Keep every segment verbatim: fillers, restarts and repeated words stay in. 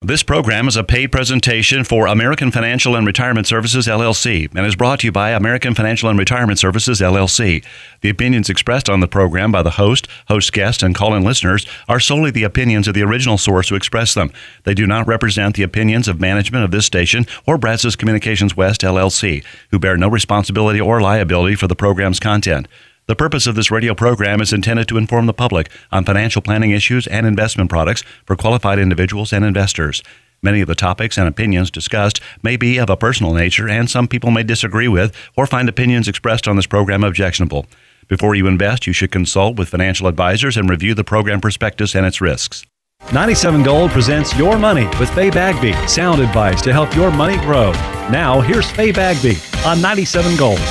This program is a paid presentation for American Financial and Retirement Services, L L C, and is brought to you by American Financial and Retirement Services, L L C. The opinions expressed on the program by the host, host guest, and call-in listeners are solely the opinions of the original source who expressed them. They do not represent the opinions of management of this station or Brazos Communications West, L L C, who bear no responsibility or liability for the program's content. The purpose of this radio program is intended to inform the public on financial planning issues and investment products for qualified individuals and investors. Many of the topics and opinions discussed may be of a personal nature, and some people may disagree with or find opinions expressed on this program objectionable. Before you invest, you should consult with financial advisors and review the program prospectus and its risks. ninety-seven Gold presents Your Money with Faye Bagby. Sound advice to help your money grow. Now, here's Faye Bagby on ninety-seven Gold.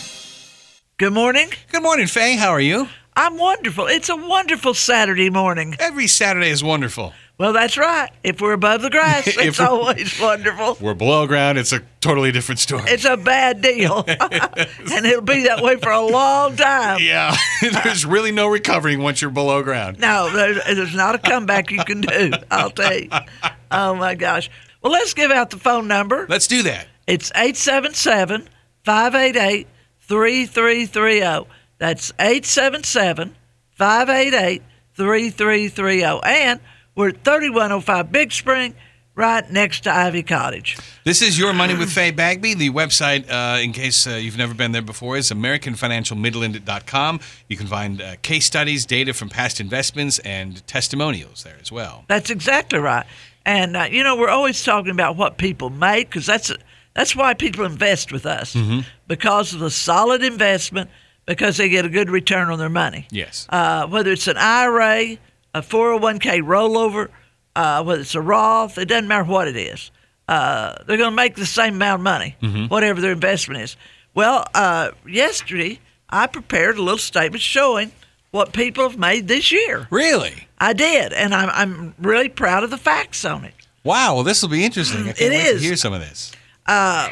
Good morning. Good morning, Faye. How are you? I'm wonderful. It's a wonderful Saturday morning. Every Saturday is wonderful. Well, that's right. If we're above the grass, it's always wonderful. We're below ground. It's a totally different story. It's a bad deal. And it'll be that way for a long time. Yeah. There's really no recovering once you're below ground. No, there's, there's not a comeback you can do, I'll tell you. Oh, my gosh. Well, let's give out the phone number. Let's do that. It's eight seven seven, five eight eight, three three three zero. That's eight seven seven, five eight eight, three three three zero. And we're at thirty-one oh five Big Spring, right next to Ivy Cottage. This is Your Money with Faye Bagby. The website, uh, in case uh, you've never been there before, is American Financial Midland dot com. You can find uh, case studies, data from past investments, and testimonials there as well. That's exactly right. And, uh, you know, we're always talking about what people make, because that's, that's why people invest with us, mm-hmm. because of the solid investment, because they get a good return on their money. Yes. Uh, whether it's an I R A, a four oh one k rollover, uh, whether it's a Roth, it doesn't matter what it is. Uh, they're going to make the same amount of money, mm-hmm. whatever their investment is. Well, uh, yesterday I prepared a little statement showing what people have made this year. Really? I did, and I'm, I'm really proud of the facts on it. Wow, well, this will be interesting. I can't it wait is. to hear some of this. Uh,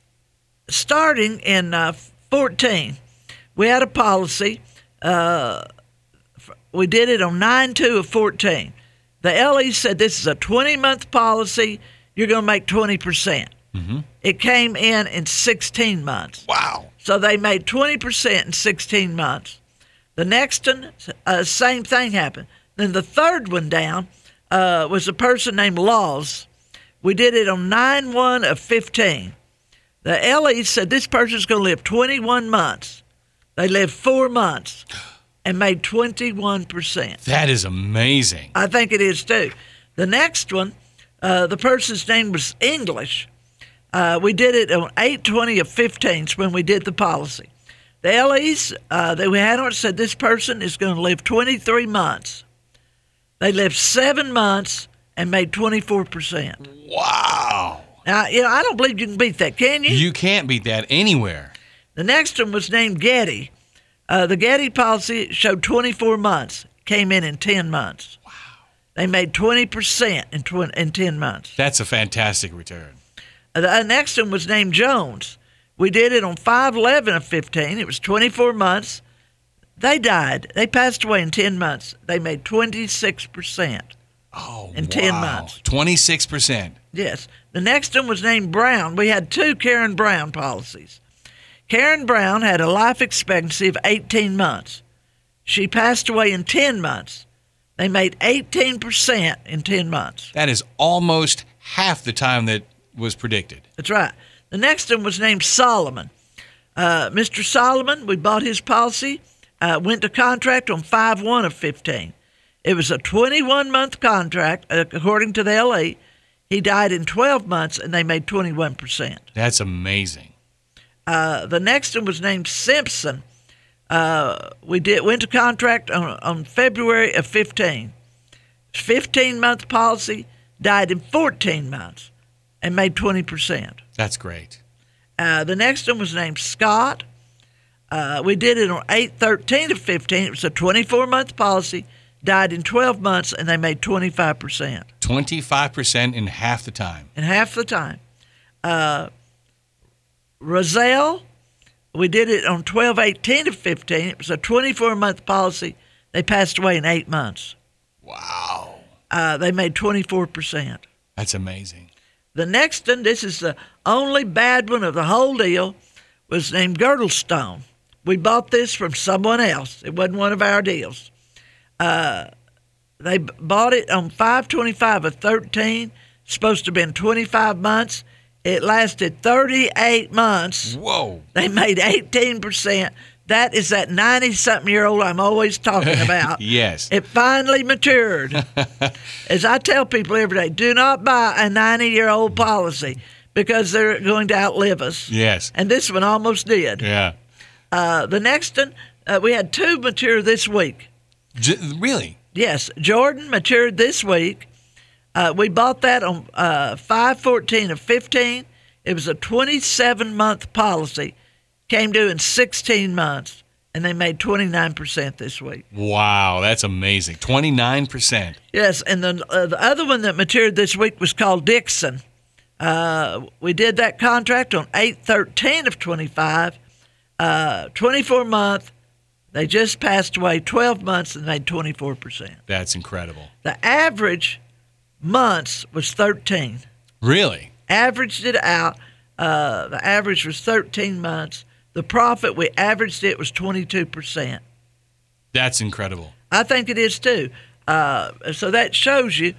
starting in uh, fourteen, we had a policy. Uh, we did it on nine two of fourteen. The L E said this is a twenty-month policy. You're going to make twenty percent. Mm-hmm. It came in in sixteen months. Wow. So they made twenty percent in sixteen months. The next one, uh, same thing happened. Then the third one down uh, was a person named Laws. We did it on nine one of fifteen. The L E said this person's going to live twenty-one months. They lived four months and made twenty-one percent. That is amazing. I think it is too. The next one, uh, the person's name was English. Uh, we did it on eight twenty of fifteen when we did the policy. The L Es uh, that we had on it said this person is going to live twenty-three months. They lived seven months and made twenty-four percent. Wow. Now, you know, I don't believe you can beat that, can you? You can't beat that anywhere. The next one was named Getty. Uh, the Getty policy showed twenty-four months, came in in ten months. Wow. They made twenty percent in, tw- in ten months. That's a fantastic return. Uh, the next one was named Jones. We did it on five eleven of fifteen. It was twenty-four months. They died. They passed away in ten months. They made twenty-six percent oh, in wow. ten months. twenty-six percent. Yes. The next one was named Brown. We had two Karen Brown policies. Karen Brown had a life expectancy of eighteen months. She passed away in ten months. They made eighteen percent in ten months. That is almost half the time that was predicted. That's right. The next one was named Solomon. Uh, Mister Solomon, we bought his policy, uh, went to contract on five one of fifteen. It was a twenty-one month contract, uh, according to the L E. He died in twelve months, and they made twenty-one percent. That's amazing. Uh, the next one was named Simpson. Uh, we did went to contract on, on February of fifteen. fifteen-month policy, died in fourteen months, and made twenty percent. That's great. Uh, the next one was named Scott. Uh, we did it on eight thirteen of fifteen. It was a twenty-four-month policy, died in twelve months, and they made twenty-five percent. twenty-five percent in half the time. In half the time. Uh, Roselle, we did it on twelve eighteen of fifteen. It was a twenty-four-month policy. They passed away in eight months. Wow. Uh, they made twenty-four percent. That's amazing. The next one, this is the only bad one of the whole deal, was named Girdlestone. We bought this from someone else. It wasn't one of our deals. Uh, they b- bought it on five twenty-five of thirteen. Supposed to have been twenty-five months. It lasted thirty-eight months. Whoa. They made eighteen percent. That is that ninety-something-year-old I'm always talking about. Yes. It finally matured. As I tell people every day, do not buy a ninety-year-old policy because they're going to outlive us. Yes. And this one almost did. Yeah. Uh, the next one, uh, we had two mature this week. J- really? Yes, Jordan matured this week. Uh, we bought that on uh, five fourteen of fifteen. It was a twenty-seven month policy. Came due in sixteen months, and they made twenty-nine percent this week. Wow, that's amazing. twenty-nine percent. Yes, and the, uh, the other one that matured this week was called Dixon. Uh, we did that contract on eight thirteen of twenty-five, uh, twenty-four month. They just passed away, twelve months, and made twenty-four percent. That's incredible. The average months was thirteen. Really? Averaged it out. Uh, the average was thirteen months. The profit, we averaged it, was twenty-two percent. That's incredible. I think it is too. Uh, so that shows you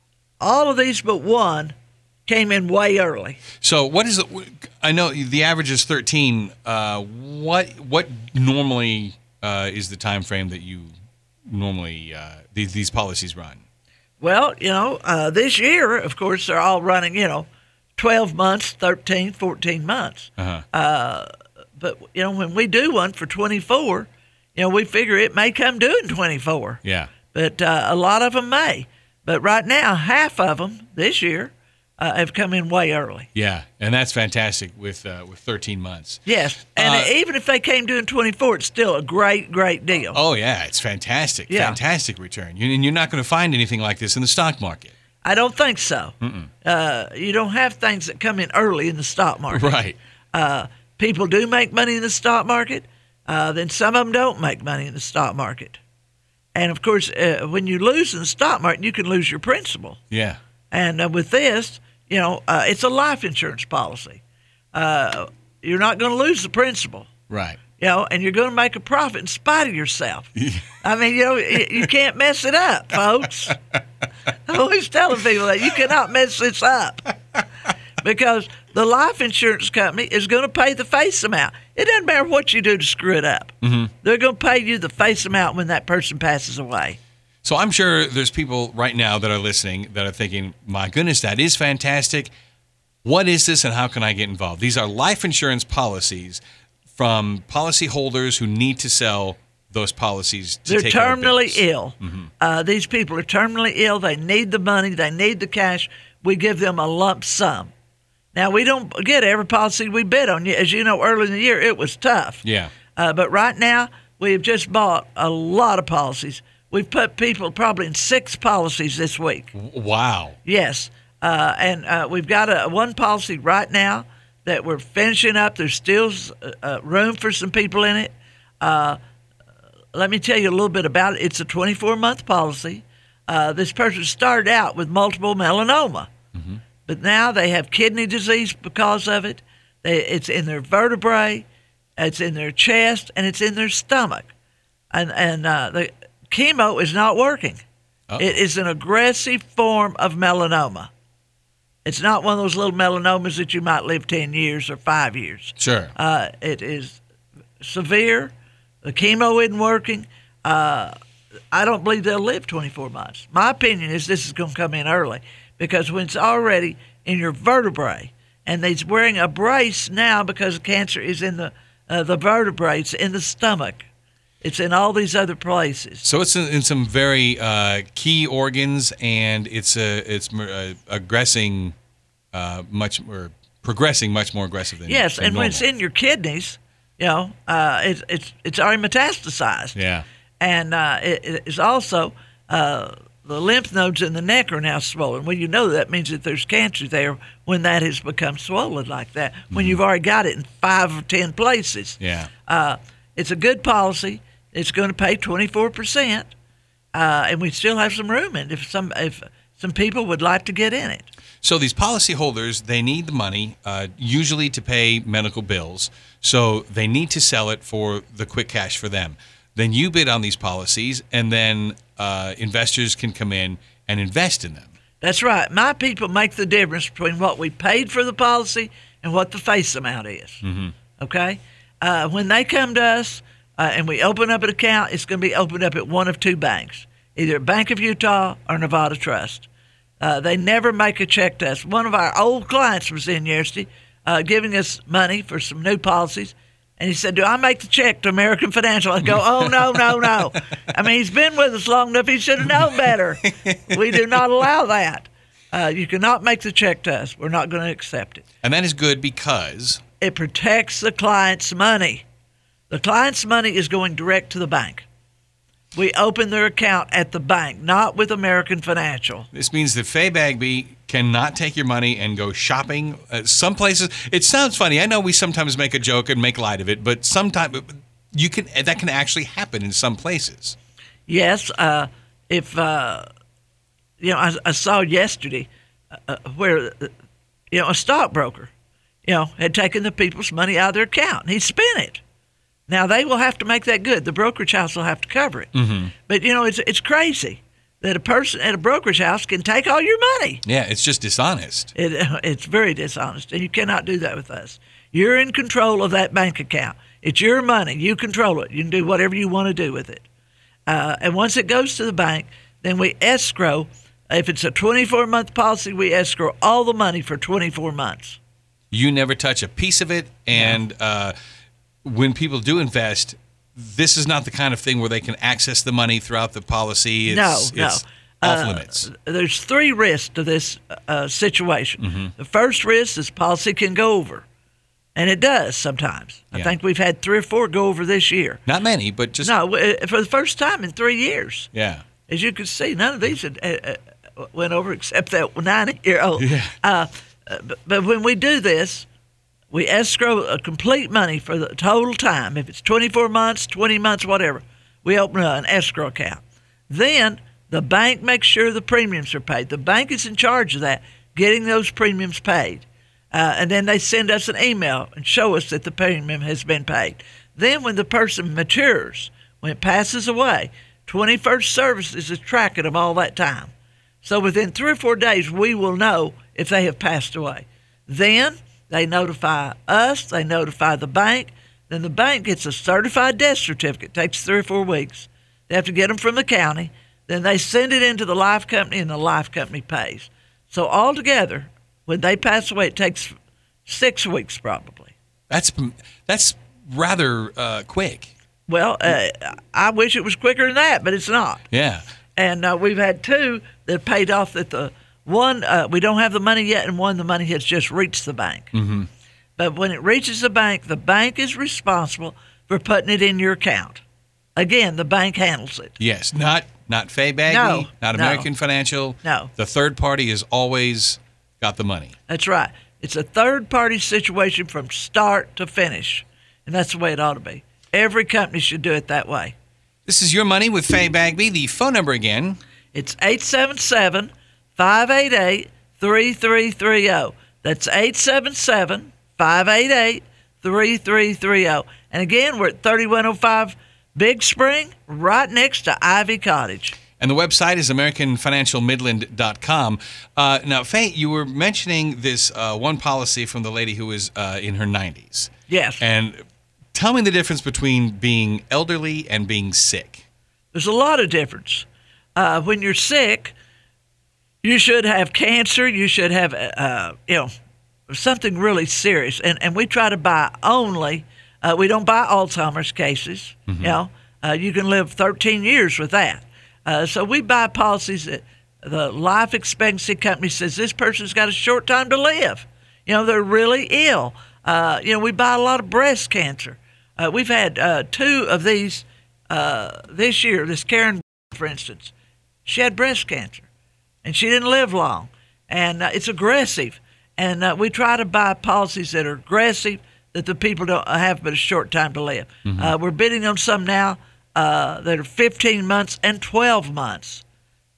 all of these but one came in way early. So what is the, I know the average is thirteen. Uh, what what normally uh, is the time frame that you normally, uh, these, these policies run? Well, you know, uh, this year, of course, they're all running, you know, twelve months, thirteen, fourteen months. Uh-huh. Uh, but, you know, when we do one for twenty-four, you know, we figure it may come due in twenty-four. Yeah. But uh, a lot of them may. But right now, half of them this year uh, have come in way early. Yeah, and that's fantastic with uh, with thirteen months. Yes, and Uh, even if they came due in twenty-four, it's still a great, great deal. Oh, yeah, it's fantastic. Yeah. Fantastic return. You, and you're not going to find anything like this in the stock market. I don't think so. Uh, you don't have things that come in early in the stock market. Right. Uh, people do make money in the stock market. Uh, then some of them don't make money in the stock market. And, of course, uh, when you lose in the stock market, you can lose your principal. Yeah. And uh, with this, you know, uh, it's a life insurance policy. Uh, you're not going to lose the principal, Right. you know, and you're going to make a profit in spite of yourself. I mean, you know, you, you can't mess it up, folks. I'm always telling people that you cannot mess this up because the life insurance company is going to pay the face amount. It doesn't matter what you do to screw it up. Mm-hmm. They're going to pay you the face amount when that person passes away. So I'm sure there's people right now that are listening that are thinking, my goodness, that is fantastic. What is this and how can I get involved? These are life insurance policies from policyholders who need to sell those policies to They're take care of terminally bills. ill. Mm-hmm. Uh, these people are terminally ill. They need the money. They need the cash. We give them a lump sum. Now, we don't get every policy we bid on. As you know, early in the year, it was tough. Yeah. Uh, but right now, we have just bought a lot of policies. We've put people probably in six policies this week. Wow. Yes. Uh, and uh, we've got a one policy right now that we're finishing up. There's still uh, room for some people in it. Uh, let me tell you a little bit about it. It's a twenty-four month policy. Uh, this person started out with multiple melanoma, mm-hmm. but now they have kidney disease because of it. They, it's in their vertebrae, it's in their chest, and it's in their stomach. And, and uh, the chemo is not working. Uh-oh. It is an aggressive form of melanoma. It's not one of those little melanomas that you might live ten years or five years. Sure. Uh, it is severe. The chemo isn't working. Uh, I don't believe they'll live twenty-four months. My opinion is this is going to come in early because when it's already in your vertebrae and they're wearing a brace now because cancer is in the uh, the vertebrae, it's in the stomach. It's in all these other places. So it's in, in some very uh, key organs, and it's uh, it's uh, aggressing uh, much or progressing much more aggressive than yes. than And normal. when it's in your kidneys, you know, uh, it's it's it's already metastasized. Yeah. And uh, it, it's also uh, the lymph nodes in the neck are now swollen. Well, you know that means that there's cancer there when that has become swollen like that. When Mm-hmm. you've already got it in five or ten places. Yeah. Uh, it's a good policy. It's going to pay twenty-four percent, uh, and we still have some room in it if some if some people would like to get in it. So these policyholders, they need the money, uh, usually to pay medical bills. So they need to sell it for the quick cash for them. Then you bid on these policies, and then uh, investors can come in and invest in them. That's right. My people make the difference between what we paid for the policy and what the face amount is. Mm-hmm. Okay? Uh, when they come to us uh, and we open up an account, it's going to be opened up at one of two banks, either Bank of Utah or Nevada Trust. Uh, they never make a check to us. One of our old clients was in yesterday uh, giving us money for some new policies. And he said, do I make the check to American Financial? I go, oh, no, no, no. I mean, he's been with us long enough. He should have known better. We do not allow that. Uh, you cannot make the check to us. We're not going to accept it. And that is good because? It protects the client's money. The client's money is going direct to the bank. We open their account at the bank, not with American Financial. This means that Faye Bagby cannot take your money and go shopping. Uh, some places, it sounds funny. I know we sometimes make a joke and make light of it, but sometimes you can that can actually happen in some places. Yes, uh, if uh, you know, I, I saw yesterday uh, where uh, you know a stockbroker, you know, had taken the people's money out of their account and he spent it. Now, they will have to make that good. The brokerage house will have to cover it. Mm-hmm. But, you know, it's it's crazy that a person at a brokerage house can take all your money. Yeah, it's just dishonest. It, it's very dishonest, and you cannot do that with us. You're in control of that bank account. It's your money. You control it. You can do whatever you want to do with it. Uh, and once it goes to the bank, then we escrow. If it's a twenty-four month policy, we escrow all the money for twenty-four months. You never touch a piece of it, and Yeah. uh, when people do invest, this is not the kind of thing where they can access the money throughout the policy. It's, no, it's no. off Uh, limits. There's three risks to this uh, situation. Mm-hmm. The first risk is policy can go over, and it does sometimes. Yeah. I think we've had three or four go over this year. Not many, but just... No, uh, for the first time in three years. Yeah. As you can see, none of these had, uh, uh, went over except that ninety-year-old. Yeah. Uh, but, but when we do this, we escrow a complete money for the total time. If it's twenty-four months, twenty months, whatever, we open an escrow account. Then the bank makes sure the premiums are paid. The bank is in charge of that, getting those premiums paid. Uh, and then they send us an email and show us that the premium has been paid. Then when the person matures, when it passes away, twenty-first Services is tracking them all that time. So within three or four days, we will know if they have passed away. Then they notify us, they notify the bank, then the bank gets a certified death certificate. It takes three or four weeks. They have to get them from the county. Then they send it into the life company, and the life company pays. So altogether, when they pass away, it takes six weeks probably. That's that's rather uh, quick. Well, uh, I wish it was quicker than that, but it's not. Yeah. And uh, we've had two that paid off that the one, uh, we don't have the money yet, and one, the money has just reached the bank. Mm-hmm. But when it reaches the bank, the bank is responsible for putting it in your account. Again, the bank handles it. Yes, not not Faye Bagby, No, not no. American Financial. No. The third party has always got the money. That's right. It's a third-party situation from start to finish, and that's the way it ought to be. Every company should do it that way. This is Your Money with Faye Bagby. The phone number again. It's eight seven seven, five eight eight, three three three zero. That's eight seven seven, five eight eight, three three three zero. And again, we're at thirty-one oh five Big Spring, right next to Ivy Cottage. And the website is American Financial Midland dot com. Uh, now, Faye, you were mentioning this uh, one policy from the lady who was uh, in her nineties. Yes. And tell me the difference between being elderly and being sick. There's a lot of difference. Uh, when you're sick, you should have cancer. You should have, uh, you know, something really serious. And and we try to buy only. Uh, we don't buy Alzheimer's cases. Mm-hmm. You know, uh, you can live thirteen years with that. Uh, so we buy policies that the life expectancy company says this person's got a short time to live. You know, they're really ill. Uh, you know, we buy a lot of breast cancer. Uh, we've had uh, two of these uh, this year. This Karen, for instance, she had breast cancer, and she didn't live long. And uh, it's aggressive. And uh, we try to buy policies that are aggressive, that the people don't have but a short time to live. Mm-hmm. Uh, we're bidding on some now uh, that are fifteen months and twelve months.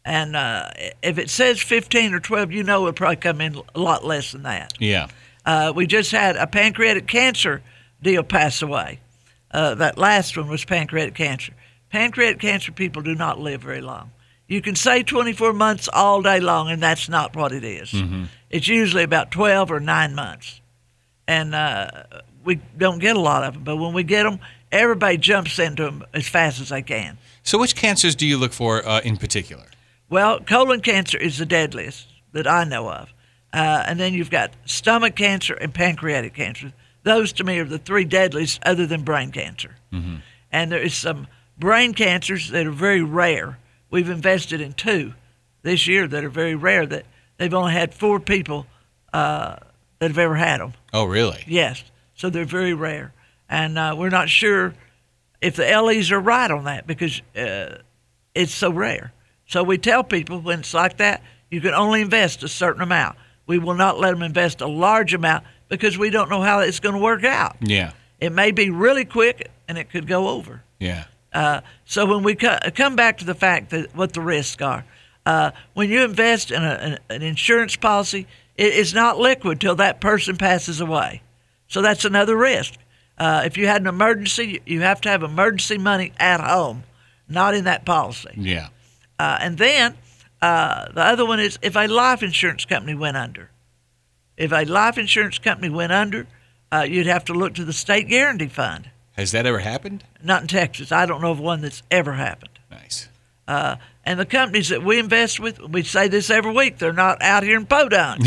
And uh, if it says fifteen or twelve, you know it'll probably come in a lot less than that. Yeah. Uh, we just had a pancreatic cancer deal pass away. Uh, that last one was pancreatic cancer. Pancreatic cancer people do not live very long. You can say twenty-four months all day long, and that's not what it is. Mm-hmm. It's usually about twelve or nine months. And uh, we don't get a lot of them, but when we get them, everybody jumps into them as fast as they can. So which cancers do you look for uh, in particular? Well, colon cancer is the deadliest that I know of. Uh, and then you've got stomach cancer and pancreatic cancer. Those, to me, are the three deadliest other than brain cancer. Mm-hmm. And there is some brain cancers that are very rare. We've invested in two this year that are very rare, that they've only had four people uh, that have ever had them. Oh, really? Yes. So they're very rare. And uh, we're not sure if the L Es are right on that because uh, it's so rare. So we tell people when it's like that, you can only invest a certain amount. We will not let them invest a large amount because we don't know how it's going to work out. Yeah. It may be really quick and it could go over. Yeah. Uh, so when we co- come back to the fact that what the risks are, uh, when you invest in a, an, an insurance policy, it is not liquid till that person passes away. So that's another risk. Uh, if you had an emergency, you have to have emergency money at home, not in that policy. Yeah. Uh, and then uh, the other one is if a life insurance company went under. If a life insurance company went under, uh, you'd have to look to the state guarantee fund. Has that ever happened? Not in Texas. I don't know of one that's ever happened. Nice. Uh, and the companies that we invest with, we say this every week, they're not out here in Podunk.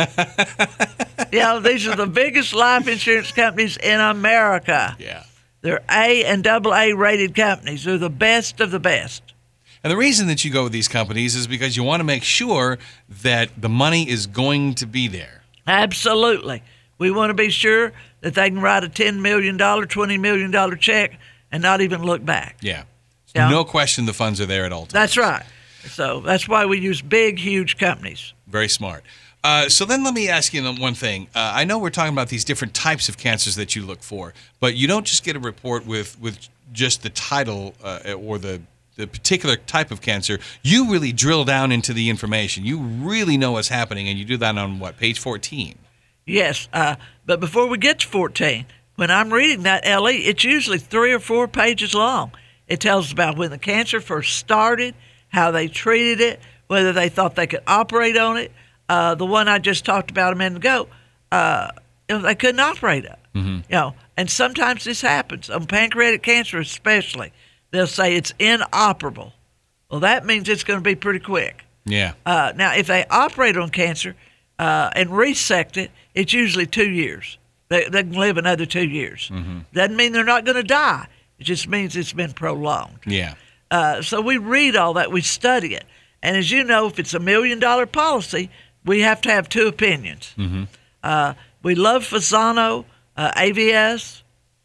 You know, these are the biggest life insurance companies in America. Yeah. They're A and double A rated companies. They're the best of the best. And the reason that you go with these companies is because you want to make sure that the money is going to be there. Absolutely. We want to be sure that they can write a ten million dollars, twenty million dollars check and not even look back. Yeah. Yeah. No question the funds are there at all times. That's right. So that's why we use big, huge companies. Very smart. Uh, so then let me ask you one thing. Uh, I know we're talking about these different types of cancers that you look for, but you don't just get a report with, with just the title uh, or the, the particular type of cancer. You really drill down into the information. You really know what's happening, and you do that on, what, page fourteen? Yes, uh, but before we get to fourteen, when I'm reading that L E, it's usually three or four pages long. It tells about when the cancer first started, how they treated it, whether they thought they could operate on it. Uh, the one I just talked about a minute ago, uh, you know, they couldn't operate it. Mm-hmm. You know, and sometimes this happens on pancreatic cancer, especially. They'll say it's inoperable. Well, that means it's going to be pretty quick. Yeah. Uh, now, if they operate on cancer uh, and resect it, it's usually two years. They, they can live another two years. Mm-hmm. Doesn't mean they're not going to die. It just means it's been prolonged. Yeah. Uh, so we read all that, we study it. And as you know, if it's a million-dollar policy, we have to have two opinions. Mm-hmm. Uh, we love Fasano, uh, A V S,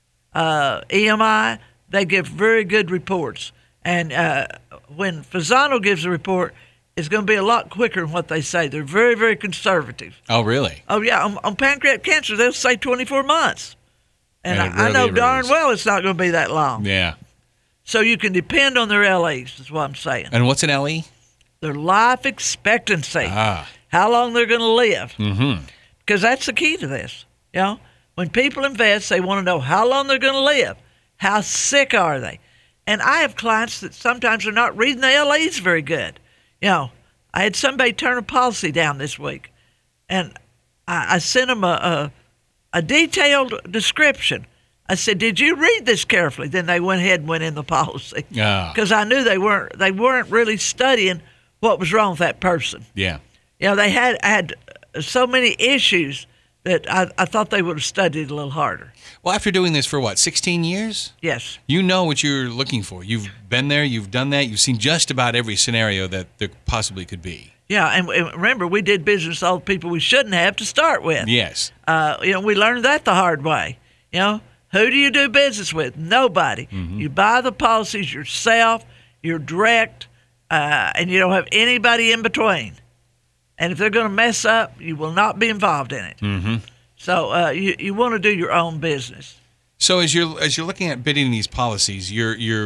uh, E M I. They give very good reports. And uh, when Fasano gives a report, it's going to be a lot quicker than what they say. They're very, very conservative. Oh, really? Oh, yeah. On, on pancreatic cancer, they'll say twenty-four months. And, and I, really, I know darn is. well it's not going to be that long. Yeah. So you can depend on their L Es, is what I'm saying. And what's an L E? Their life expectancy. Ah. How long they're going to live. Mm-hmm. Because that's the key to this. You know, when people invest, they want to know how long they're going to live. How sick are they? And I have clients that sometimes are not reading the L Es very good. You know, I had somebody turn a policy down this week, and I, I sent them a, a, a detailed description. I said, "Did you read this carefully?" Then they went ahead and went in the policy because ah. I knew they weren't they weren't really studying what was wrong with that person. Yeah. You know, they had had so many issues that I, I thought they would have studied a little harder. Well, after doing this for what, sixteen years? Yes. You know what you're looking for. You've been there, you've done that, you've seen just about every scenario that there possibly could be. Yeah, and, and remember, we did business with all the people we shouldn't have to start with. Yes. Uh, you know, we learned that the hard way. You know, who do you do business with? Nobody. Mm-hmm. You buy the policies yourself, you're direct, uh, and you don't have anybody in between. And if they're going to mess up, you will not be involved in it. Mm-hmm. So uh, you you want to do your own business. So as you're as you're looking at bidding these policies, you're you're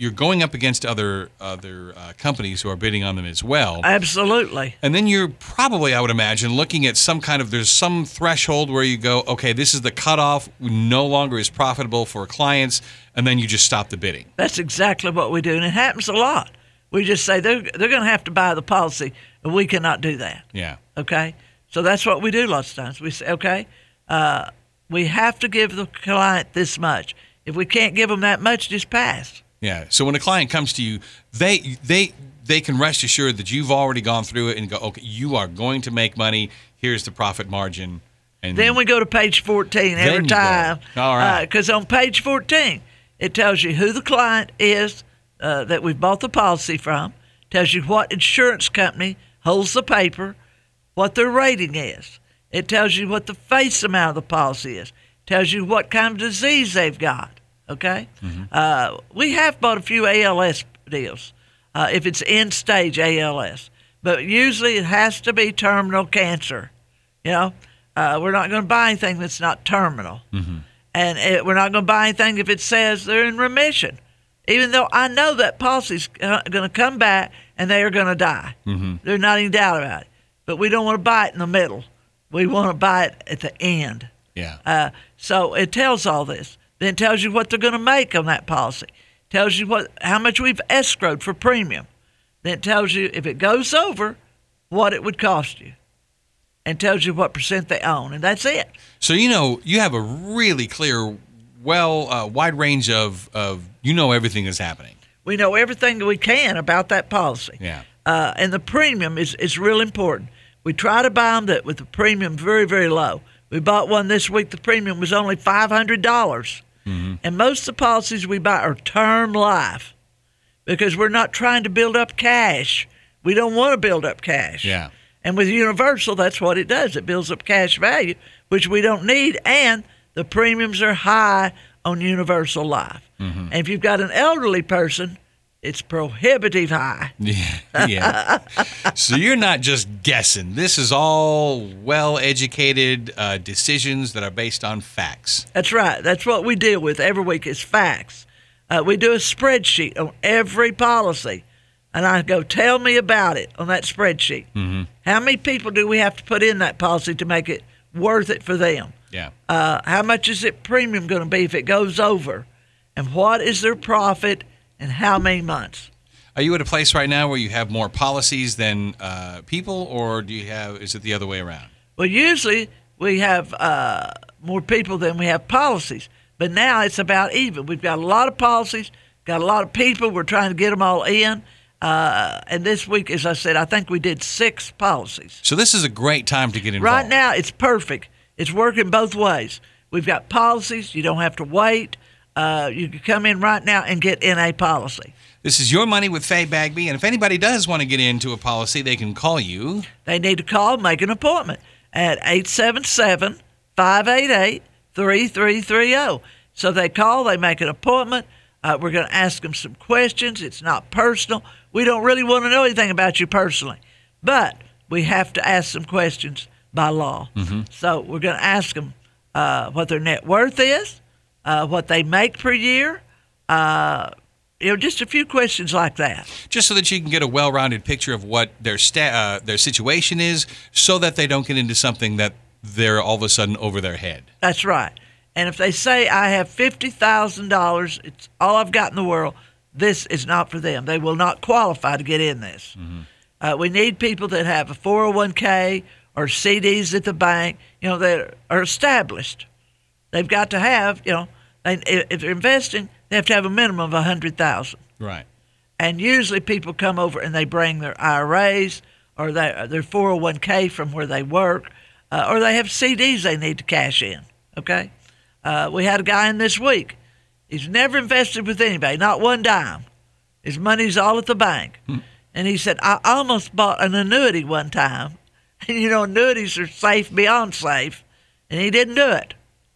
you're going up against other other uh, companies who are bidding on them as well. Absolutely. And then you're probably, I would imagine, looking at some kind of, there's some threshold where you go, okay, this is the cutoff, no longer is profitable for clients, and then you just stop the bidding. That's exactly what we do, and it happens a lot. We just say they're, they're going to have to buy the policy, and we cannot do that. Yeah. Okay? So that's what we do lots of times. We say, okay, uh, we have to give the client this much. If we can't give them that much, just pass. Yeah. So when a client comes to you, they they they can rest assured that you've already gone through it and go, okay, you are going to make money. Here's the profit margin. And then we go to page fourteen every time. All right. Because uh, on page fourteen, it tells you who the client is uh, that we've bought the policy from, tells you what insurance company holds the paper, what their rating is. It tells you what the face amount of the policy is. Tells you what kind of disease they've got, okay? Mm-hmm. Uh, we have bought a few A L S deals, uh, if it's end-stage A L S. But usually it has to be terminal cancer, you know? Uh, we're not going to buy anything that's not terminal. Mm-hmm. And it, we're not going to buy anything if it says they're in remission, even though I know that policy's going to come back and they are going to die. Mm-hmm. There's not any doubt about it. But we don't want to buy it in the middle. We want to buy it at the end. Yeah. Uh, so it tells all this. Then it tells you what they're going to make on that policy. Tells you what how much we've escrowed for premium. Then it tells you if it goes over, what it would cost you. And tells you what percent they own. And that's it. So, you know, you have a really clear, well, uh, wide range of, of, you know everything that's happening. We know everything that we can about that policy. Yeah. Uh, and the premium is, is real important. We try to buy them that with the premium very, very low. We bought one this week. The premium was only five hundred dollars. Mm-hmm. And most of the policies we buy are term life because we're not trying to build up cash. We don't want to build up cash. Yeah. And with Universal, that's what it does. It builds up cash value, which we don't need, and the premiums are high on Universal Life. Mm-hmm. And if you've got an elderly person, it's prohibitive high. Yeah, yeah. So you're not just guessing. This is all well-educated uh, decisions that are based on facts. That's right. That's what we deal with every week is facts. Uh, we do a spreadsheet on every policy, and I go, tell me about it on that spreadsheet. Mm-hmm. How many people do we have to put in that policy to make it worth it for them? Yeah. Uh, how much is it premium going to be if it goes over? And what is their profit? And how many months? Are you at a place right now where you have more policies than uh, people, or do you have? Is it the other way around? Well, usually we have uh, more people than we have policies, but now it's about even. We've got a lot of policies, got a lot of people. We're trying to get them all in. Uh, and this week, as I said, I think we did six policies. So this is a great time to get involved. Right now, it's perfect. It's working both ways. We've got policies. You don't have to wait. Uh, you can come in right now and get in a policy. This is Your Money with Faye Bagby, and if anybody does want to get into a policy, they can call you. They need to call, make an appointment at eight seven seven, five eight eight, three three three zero. So they call, they make an appointment. Uh, we're going to ask them some questions. It's not personal. We don't really want to know anything about you personally, but we have to ask some questions by law. Mm-hmm. So we're going to ask them uh, what their net worth is, Uh, what they make per year, uh, you know, just a few questions like that. Just so that you can get a well-rounded picture of what their sta- uh, their situation is, so that they don't get into something that they're all of a sudden over their head. That's right. And if they say, I have fifty thousand dollars, it's all I've got in the world, this is not for them. They will not qualify to get in this. Mm-hmm. Uh, we need people that have a four oh one k or C Ds at the bank, you know, that are established. They've got to have, you know, they, if they're investing, they have to have a minimum of one hundred thousand dollars. Right. And usually people come over and they bring their I R As or their, their four oh one k from where they work, uh, or they have C Ds they need to cash in, okay? Uh, we had a guy in this week. He's never invested with anybody, not one dime. His money's all at the bank. Hmm. And he said, I almost bought an annuity one time. And, you know, annuities are safe beyond safe. And he didn't do it.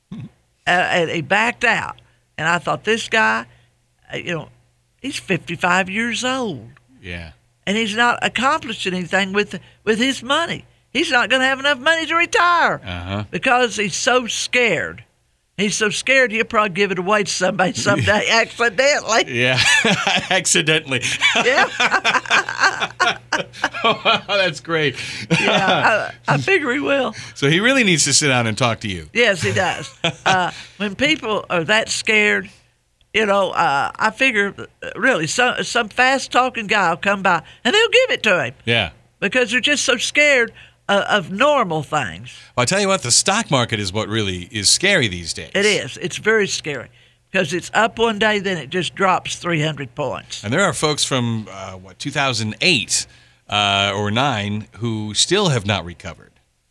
Uh, and he backed out. And I thought, this guy, uh, you know, he's fifty-five years old. Yeah. And he's not accomplished anything with with his money. He's not going to have enough money to retire uh-huh. because he's so scared He's so scared he'll probably give it away to somebody someday accidentally. Yeah, accidentally. Yeah. Oh, that's great. Yeah, I, I figure he will. So he really needs to sit down and talk to you. Yes, he does. Uh, when people are that scared, you know, uh, I figure uh, really some some fast talking guy will come by and they'll give it to him Yeah. because they're just so scared uh, of normal things. Well, I tell you what, the stock market is what really is scary these days. It is. It's very scary because it's up one day, then it just drops three hundred points. And there are folks from, uh, what, two thousand eight uh, or nine who still have not recovered.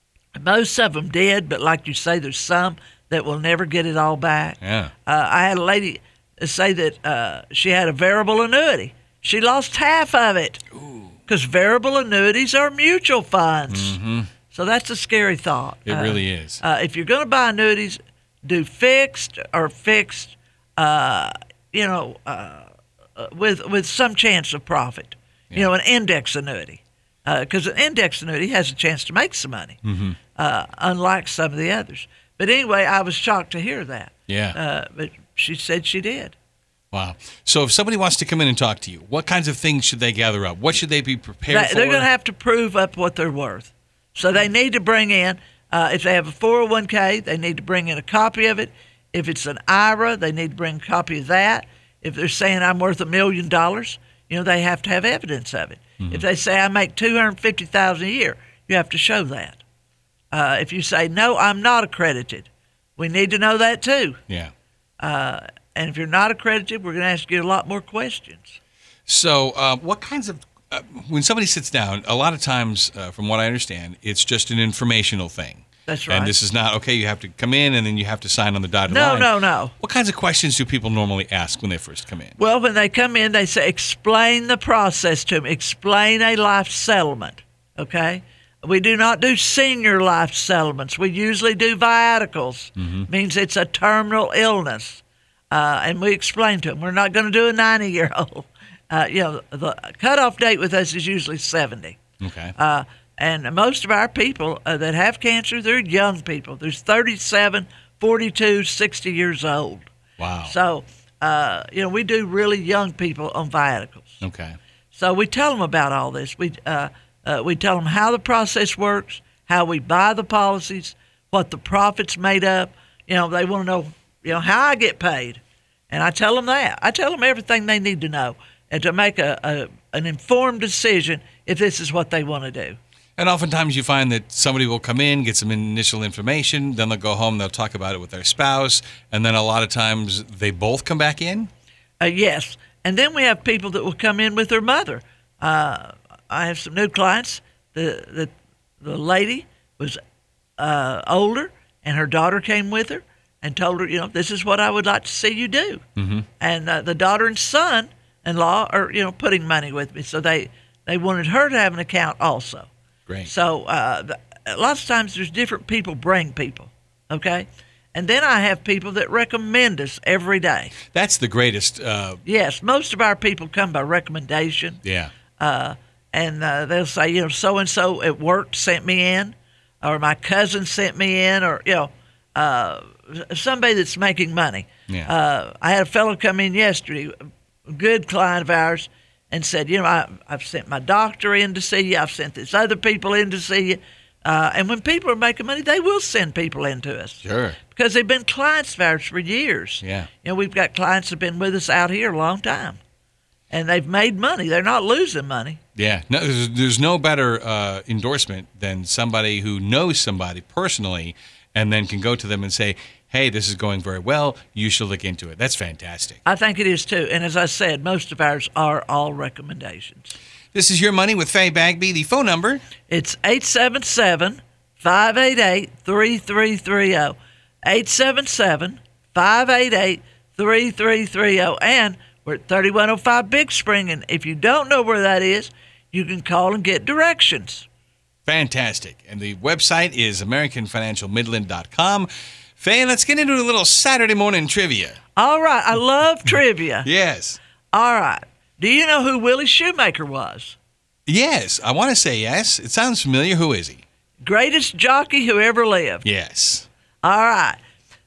Most of them did, but like you say, there's some that will never get it all back. Yeah. Uh, I had a lady say that uh, she had a variable annuity. She lost half of it because variable annuities are mutual funds. Mm-hmm. So that's a scary thought. It Uh, really is. Uh, if you're going to buy annuities, do fixed or fixed, uh, you know, uh, uh, with with some chance of profit. You know, an index annuity, because an index annuity has a chance to make some money, Mm-hmm. uh, unlike some of the others. But anyway, I was shocked to hear that. Yeah. Uh, but she said she did. Wow. So if somebody wants to come in and talk to you, what kinds of things should they gather up? What should they be prepared They, for? they're going to have to prove up what they're worth. So they need to bring in, uh, if they have a four oh one k, they need to bring in a copy of it. If it's an I R A, they need to bring a copy of that. If they're saying I'm worth a million dollars, you know, they have to have evidence of it. Mm-hmm. If they say I make two hundred fifty thousand dollars a year, you have to show that. Uh, if you say, no, I'm not accredited, we need to know that too. Yeah. Uh, and if you're not accredited, we're going to ask you a lot more questions. So uh, what kinds of, uh, when somebody sits down, a lot of times, uh, from what I understand, it's just an informational thing. That's right. And this is not, okay, you have to come in and then you have to sign on the dotted No, line. no, no. What kinds of questions do people normally ask when they first come in? Well, when they come in, they say, explain the process to me. Explain a life settlement, okay? We do not do senior life settlements. We usually do viaticals. Mm-hmm. Means it's a terminal illness. Uh, and we explain to them, we're not going to do a ninety-year-old. Uh, you know, the cutoff date with us is usually seventy. Okay. Uh, and most of our people uh, that have cancer, they're young people. There's thirty-seven, forty-two, sixty years old. Wow. So, uh, you know, we do really young people on viaticals. Okay. So we tell them about all this. We uh, uh, we tell them how the process works, how we buy the policies, what the profit's made up. You know, they want to know, you know, how I get paid. And I tell them that. I tell them everything they need to know and to make a, a an informed decision if this is what they want to do. And oftentimes you find that somebody will come in, get some initial information, then they'll go home, they'll talk about it with their spouse, and then a lot of times they both come back in? Uh, yes. And then we have people that will come in with their mother. Uh, I have some new clients. The, the, the lady was uh, older, and her daughter came with her and told her, you know, this is what I would like to see you do. Mm-hmm. And uh, the daughter and son-in-law are, you know, putting money with me. So they, they wanted her to have an account also. Great. So uh, the, lots of times there's different people bring people, okay? And then I have people that recommend us every day. That's the greatest. Uh, Yes, most of our people come by recommendation. yeah. Uh, and uh, they'll say, you know, so-and-so at work sent me in, or my cousin sent me in, or, you know, uh, somebody that's making money. Yeah. Uh, I had a fellow come in yesterday, a good client of ours, and said, you know, I, I've sent my doctor in to see you. I've sent these other people in to see you. Uh, and when people are making money, they will send people in to us. Sure. Because they've been clients of ours for years. Yeah. You know, we've got clients that have been with us out here a long time. And they've made money. They're not losing money. Yeah. No, there's, there's no better uh, endorsement than somebody who knows somebody personally and then can go to them and say, hey, this is going very well. You should look into it. That's fantastic. I think it is too. And as I said, most of ours are all recommendations. This is Your Money with Faye Bagby. The phone number. It's eight seven seven, five eight eight, three three three zero. eight seven seven, five eight eight, three three three zero. And we're at thirty-one oh five Big Spring. And if you don't know where that is, you can call and get directions. Fantastic. And the website is american financial midland dot com. Faye, let's get into a little Saturday morning trivia. All right. I love trivia. Yes. All right. Do you know who Willie Shoemaker was? Yes. I want to say yes. It sounds familiar. Who is he? Greatest jockey who ever lived. Yes. All right.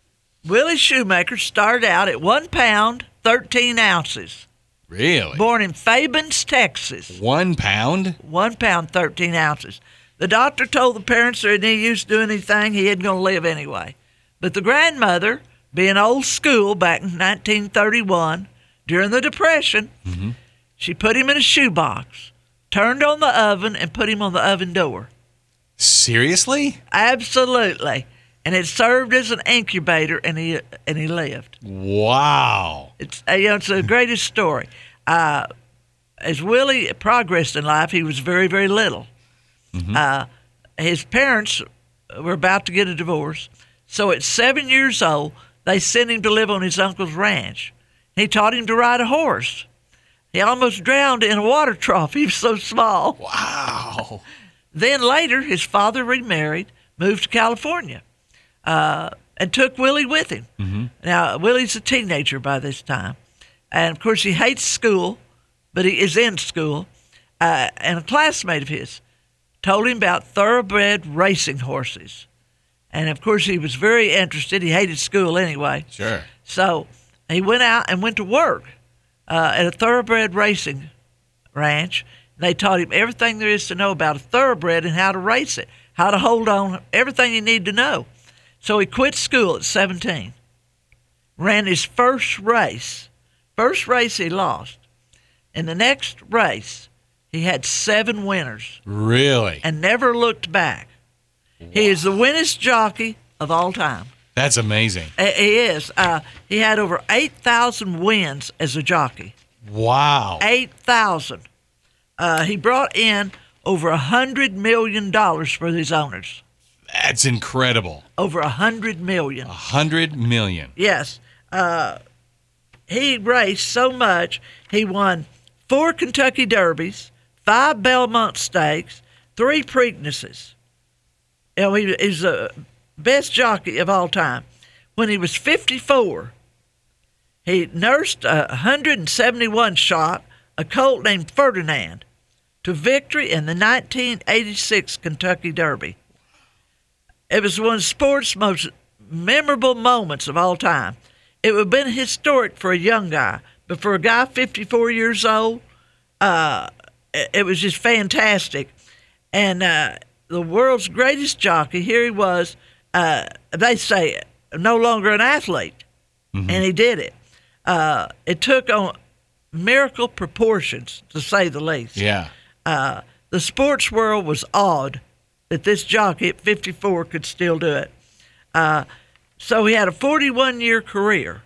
Willie Shoemaker started out at one pound, thirteen ounces. Really? Born in Fabens, Texas. One pound? One pound, thirteen ounces. The doctor told the parents there didn't use to do anything. He isn't going to live anyway. But the grandmother, being old school back in nineteen thirty-one, during the Depression, mm-hmm. she put him in a shoebox, turned on the oven, and put him on the oven door. Seriously? Absolutely. And it served as an incubator, and he and he lived. Wow. It's, you know, it's the greatest story. Uh, as Willie progressed in life, he was very, very little. Mm-hmm. Uh, his parents were about to get a divorce. So at seven years old, they sent him to live on his uncle's ranch. He taught him to ride a horse. He almost drowned in a water trough. He was so small. Wow. Then later, his father remarried, moved to California, uh, and took Willie with him. Mm-hmm. Now, Willie's a teenager by this time. And, of course, he hates school, but he is in school. Uh, and a classmate of his told him about thoroughbred racing horses. And, of course, he was very interested. He hated school anyway. Sure. So he went out and went to work uh, at a thoroughbred racing ranch. They taught him everything there is to know about a thoroughbred and how to race it, how to hold on, everything you need to know. So he quit school at seventeen, ran his first race. First race he lost. In the next race, he had seven winners. Really? And never looked back. Wow. He is the winningest jockey of all time. That's amazing. He is. Uh, he had over eight thousand wins as a jockey. Wow. eight thousand. Uh, he brought in over one hundred million dollars for his owners. That's incredible. Over one hundred million dollars. one hundred million dollars. Yes. Uh, he raced so much, he won four Kentucky Derbies, five Belmont Stakes, three Preaknesses. You know, he, he's the best jockey of all time. When he was fifty-four, he nursed a one hundred seventy-one shot, a colt named Ferdinand, to victory in the nineteen eighty-six Kentucky Derby. It was one of sports' most memorable moments of all time. It would have been historic for a young guy, but for a guy fifty-four years old, uh, it was just fantastic. And uh, the world's greatest jockey, here he was, uh, they say, no longer an athlete, mm-hmm. and he did it. Uh, it took on miracle proportions, to say the least. Yeah. Uh, the sports world was awed that this jockey at fifty-four could still do it. Uh, so he had a forty-one-year career,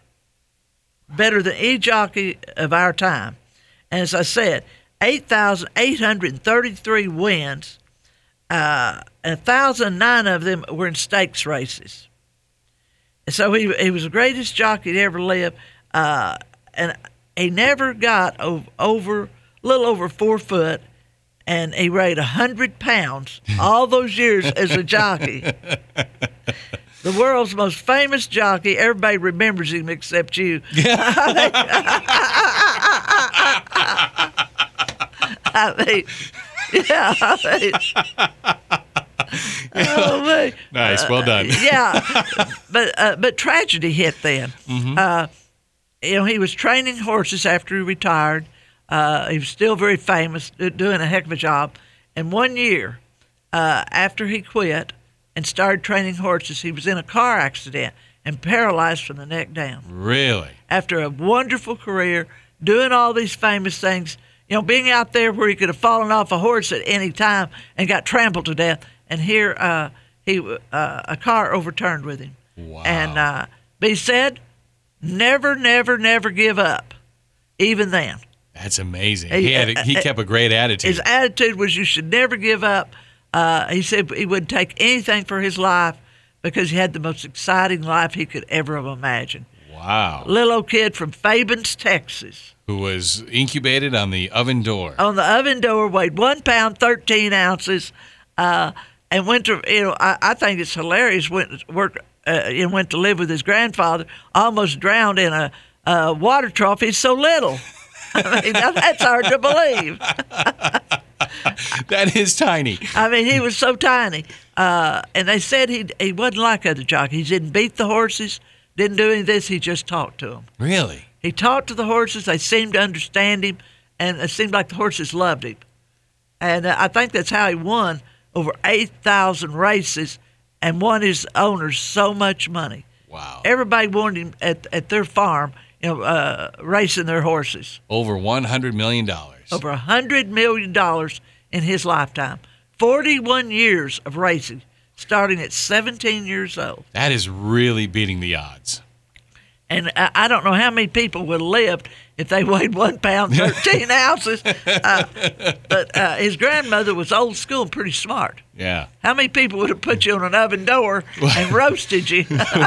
better than any jockey of our time. And as I said, eight thousand eight hundred thirty-three wins, uh, and one thousand nine of them were in stakes races. And so he, he was the greatest jockey to ever live, uh, and he never got over, over a little over four foot, and he weighed one hundred pounds all those years as a jockey. The world's most famous jockey. Everybody remembers him except you. I mean, yeah. I mean, oh, man. Nice, well done. Uh, yeah, but uh, but tragedy hit then. Mm-hmm. Uh, you know, he was training horses after he retired. Uh, he was still very famous, doing a heck of a job. And one year uh, after he quit and started training horses, he was in a car accident and paralyzed from the neck down. Really? After a wonderful career, doing all these famous things, you know, being out there where he could have fallen off a horse at any time and got trampled to death. And here uh, he uh, a car overturned with him. Wow. And uh, but he said, never, never, never give up, even then. That's amazing. He, he, had a, he kept a great attitude. His attitude was you should never give up. Uh, he said he wouldn't take anything for his life because he had the most exciting life he could ever have imagined. Wow. Little old kid from Fabens, Texas. Who was incubated on the oven door. On the oven door, weighed one pound, thirteen ounces, uh, and went to, you know, I, I think it's hilarious, went to work, uh, you know, went to live with his grandfather, almost drowned in a, a water trough. He's so little. I mean, that's hard to believe. That is tiny. I mean, he was so tiny. Uh, and they said he he wasn't like other jockeys. He didn't beat the horses, didn't do any of this. He just talked to them. Really? He talked to the horses. They seemed to understand him, and it seemed like the horses loved him. And uh, I think that's how he won over eight thousand races and won his owners so much money. Wow. Everybody wanted him at, at their farm, you know, uh, racing their horses. Over one hundred million dollars. Over one hundred million dollars in his lifetime. forty-one years of racing, starting at seventeen years old. That is really beating the odds. And I, I don't know how many people would have lived if they weighed one pound, thirteen ounces. Uh, but uh, his grandmother was old school and pretty smart. Yeah. How many people would have put you on an oven door and roasted you?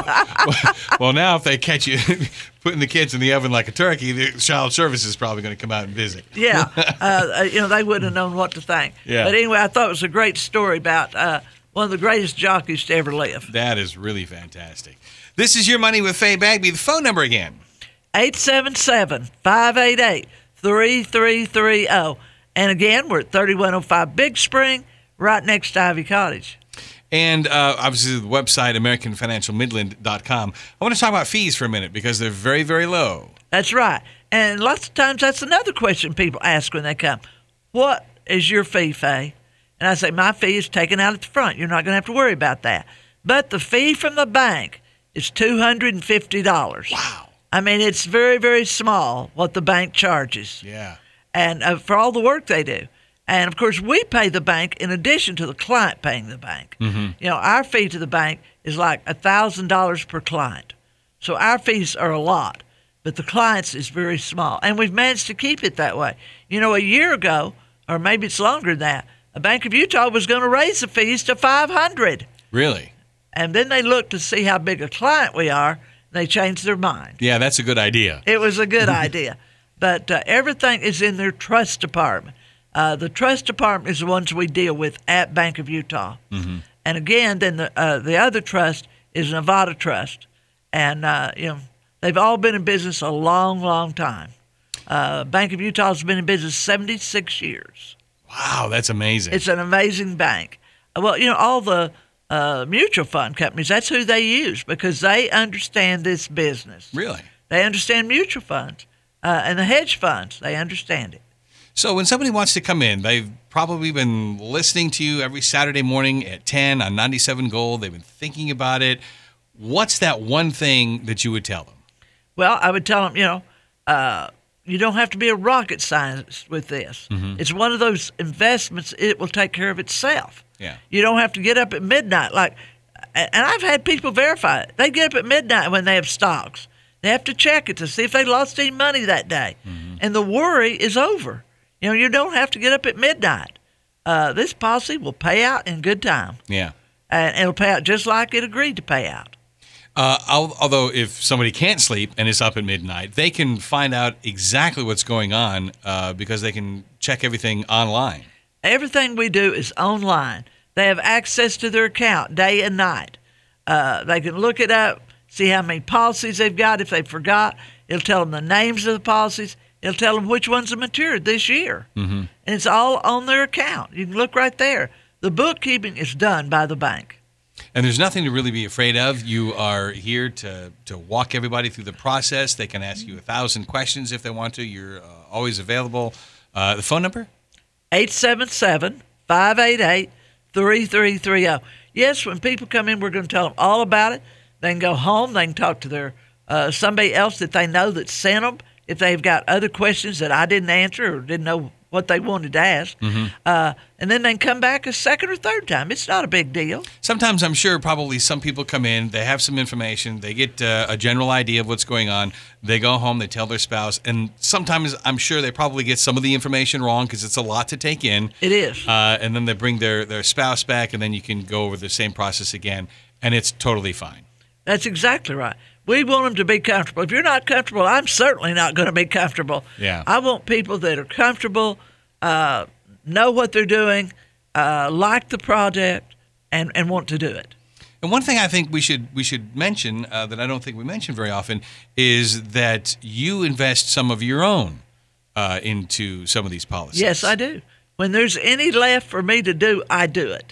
Well, now if they catch you putting the kids in the oven like a turkey, the child service is probably going to come out and visit. Yeah. Uh, you know, they wouldn't have known what to think. Yeah. But anyway, I thought it was a great story about uh, one of the greatest jockeys to ever live. That is really fantastic. This is Your Money with Faye Bagby. The phone number again. eight seven seven, five eight eight, three three three zero. And again, we're at thirty-one oh five Big Spring, right next to Ivy Cottage. And uh, obviously the website, American Financial Midland dot com. I want to talk about fees for a minute because they're very, very low. That's right. And lots of times that's another question people ask when they come. What is your fee, Faye? And I say, my fee is taken out at the front. You're not going to have to worry about that. But the fee from the bank is two hundred fifty dollars. Wow. I mean, it's very, very small what the bank charges. Yeah. And uh, for all the work they do. And, of course, we pay the bank in addition to the client paying the bank. Mm-hmm. You know, our fee to the bank is like one thousand dollars per client. So our fees are a lot, but the client's is very small. And we've managed to keep it that way. You know, a year ago, or maybe it's longer than that, a Bank of Utah was going to raise the fees to five hundred dollars. Really? And then they looked to see how big a client we are, and they changed their mind. Yeah, that's a good idea. It was a good idea. But uh, everything is in their trust department. Uh, the trust department is the ones we deal with at Bank of Utah. Mm-hmm. And again, then the uh, the other trust is Nevada Trust. And, uh, you know, they've all been in business a long, long time. Uh, Bank of Utah has been in business seventy-six years. Wow, that's amazing. It's an amazing bank. Well, you know, all the uh, mutual fund companies, that's who they use because they understand this business. Really? They understand mutual funds uh, and the hedge funds. They understand it. So when somebody wants to come in, they've probably been listening to you every Saturday morning at ten on ninety-seven Gold. They've been thinking about it. What's that one thing that you would tell them? Well, I would tell them, you know, uh, you don't have to be a rocket scientist with this. Mm-hmm. It's one of those investments, it will take care of itself. Yeah. You don't have to get up at midnight. Like, and I've had people verify it. They get up at midnight when they have stocks. They have to check it to see if they lost any money that day. Mm-hmm. And the worry is over. You know, you don't have to get up at midnight. Uh, this policy will pay out in good time. Yeah. And it'll pay out just like it agreed to pay out. Uh, although if somebody can't sleep and is up at midnight, they can find out exactly what's going on uh, because they can check everything online. Everything we do is online. They have access to their account day and night. Uh, they can look it up, see how many policies they've got. If they forgot, it'll tell them the names of the policies. It'll tell them which ones have matured this year. Mm-hmm. And it's all on their account. You can look right there. The bookkeeping is done by the bank. And there's nothing to really be afraid of. You are here to, to walk everybody through the process. They can ask you a thousand questions if they want to. You're uh, always available. Uh, the phone number? eight seven seven, five eight eight, three three three zero. Yes, when people come in, we're going to tell them all about it. They can go home. They can talk to their uh, somebody else that they know that sent them. If they've got other questions that I didn't answer or didn't know what they wanted to ask, mm-hmm. uh, and then they can come back a second or third time. It's not a big deal. Sometimes I'm sure probably some people come in, they have some information, they get uh, a general idea of what's going on, they go home, they tell their spouse, and sometimes I'm sure they probably get some of the information wrong because it's a lot to take in. It is. Uh, and then they bring their, their spouse back, and then you can go over the same process again, and it's totally fine. That's exactly right. We want them to be comfortable. If you're not comfortable, I'm certainly not going to be comfortable. Yeah. I want people that are comfortable, uh, know what they're doing, uh, like the project, and, and want to do it. And one thing I think we should we should mention uh, that I don't think we mention very often is that you invest some of your own uh, into some of these policies. Yes, I do. When there's any left for me to do, I do it.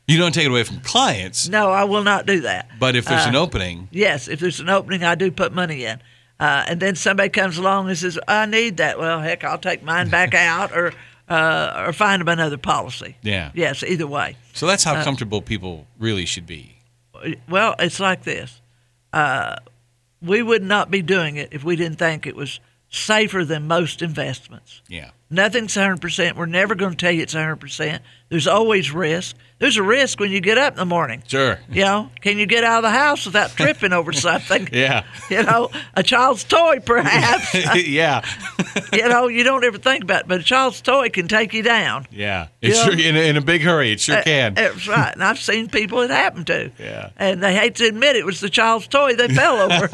You don't take it away from clients. No, I will not do that. But if there's Uh, an opening. Yes, if there's an opening, I do put money in. Uh, and then somebody comes along and says, I need that. Well, heck, I'll take mine back out or uh, or find them another policy. Yeah. Yes, either way. So that's how Uh, comfortable people really should be. Well, it's like this. Uh, we would not be doing it if we didn't think it was safer than most investments. Yeah. Nothing's one hundred percent. We're never going to tell you it's one hundred percent. There's always risk. There's a risk when you get up in the morning. Sure. You know, can you get out of the house without tripping over something? Yeah. You know, a child's toy, perhaps. Yeah. You know, you don't ever think about it, but a child's toy can take you down. Yeah. It Yeah. sure, in, a, in a big hurry, it sure Uh, can. That's right. And I've seen people it happened to. Yeah. And they hate to admit it was the child's toy they fell over.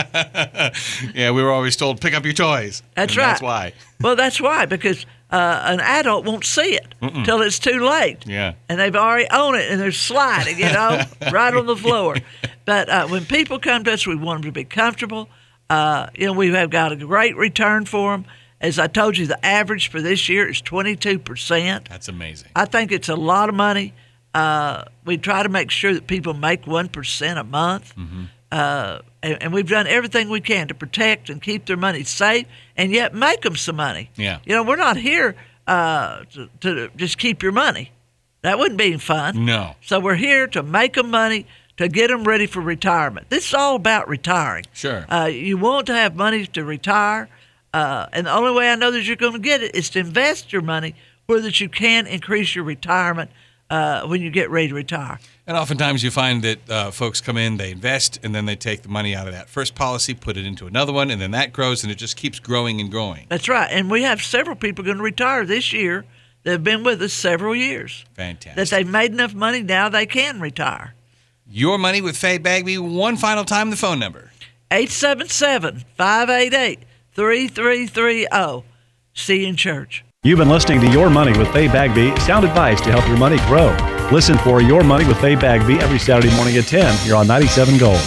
Yeah, we were always told, pick up your toys. That's And right. That's why. Well, that's why, because uh, an adult won't see it till it's too late. Yeah. And they've already owned it, and they're sliding, you know, right on the floor. But uh, when people come to us, we want them to be comfortable. Uh, you know, we have got a great return for them. As I told you, the average for this year is twenty-two percent. That's amazing. I think it's a lot of money. Uh, we try to make sure that people make one percent a month. Mm-hmm. Uh, and, and we've done everything we can to protect and keep their money safe and yet make them some money. Yeah. You know, we're not here uh, to, to just keep your money. That wouldn't be fun. No. So we're here to make them money, to get them ready for retirement. This is all about retiring. Sure. Uh, you want to have money to retire, uh, and the only way I know that you're going to get it is to invest your money where that you can increase your retirement uh, when you get ready to retire. And oftentimes you find that uh, folks come in, they invest, and then they take the money out of that first policy, put it into another one, and then that grows, and it just keeps growing and growing. That's right. And we have several people going to retire this year that have been with us several years. Fantastic. That they've made enough money now they can retire. Your Money with Faye Bagby. One final time, the phone number. eight seven seven, five eight eight, three three three zero. See you in church. You've been listening to Your Money with Faye Bagby, sound advice to help your money grow. Listen for Your Money with Faye Bagby every Saturday morning at ten here on ninety-seven Gold.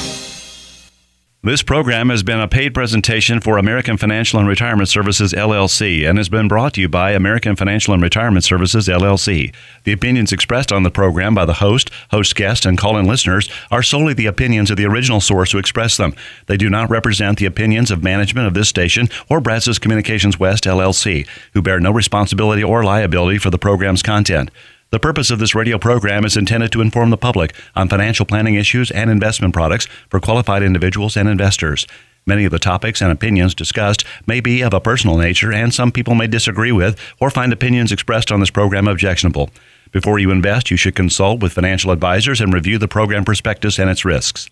This program has been a paid presentation for American Financial and Retirement Services, L L C, and has been brought to you by American Financial and Retirement Services, L L C. The opinions expressed on the program by the host, host guest, and call-in listeners are solely the opinions of the original source who expressed them. They do not represent the opinions of management of this station or Brazos Communications West, L L C, who bear no responsibility or liability for the program's content. The purpose of this radio program is intended to inform the public on financial planning issues and investment products for qualified individuals and investors. Many of the topics and opinions discussed may be of a personal nature, and some people may disagree with or find opinions expressed on this program objectionable. Before you invest, you should consult with financial advisors and review the program prospectus and its risks.